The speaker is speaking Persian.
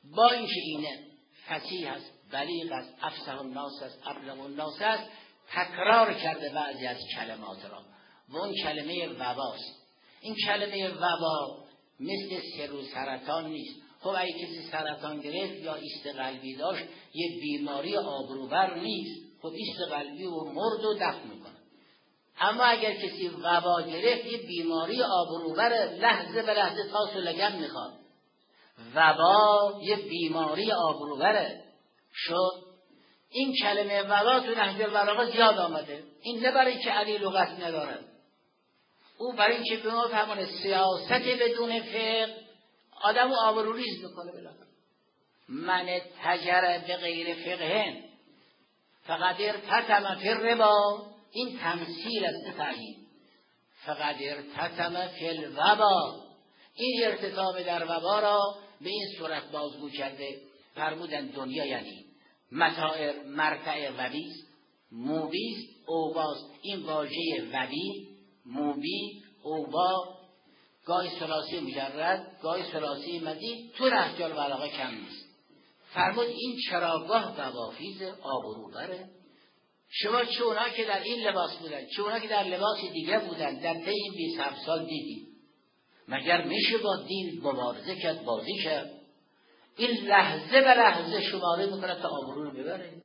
با اینکه اینه فصیح است، بلیغ است، افصح الناس است، ابلغ الناس است، تکرار کرده بعضی از کلمات را و اون کلمه وباست. این کلمه وبا مثل سر و سرطان نیست. خب اگه کسی سرطان گرفت یا ایست قلبی داشت یه بیماری آبروبر نیست، خب ایست قلبی و مرد و دفن میکنه. اما اگر کسی وبا گرفت یه بیماری آبروبر، لحظه به لحظه تاس و لگن میخواد. وبا یه بیماری آبروبره. شد این کلمه وبا تو نهج البلاغه زیاد آمده. این نه برای که علی لغت نداره، او برای اینکه به ما فهمونه سیاست بدون فقه آدم آبروریز میکنه. بالاخره من تجر به غیر فقه فقد ارتتم فی الربا، این تمثیل است تعیین. فقد ارتتم فی الوبا، این ارتتام در وبا را به این صورت بازگو کرده. فرمودن دنیا یعنی متاع مرتع وبیست، موبیست، اوباست. این واژه وبی، موبی، اوبا گاهی ثلاثی مجرد گاهی ثلاثی مزید تو نهج البلاغه کم نیست. فرمود این چراگاه وبافیز آبروبره. شما چه اونا که در این لباس بودن چه اونا که در لباس دیگه بودن در طی این 27 سال دیدید، مگر میشه با دین مبارزه کرد، بازی کرد؟ این لحظه به لحظه شماره میکنه تا آبرو رو ببره.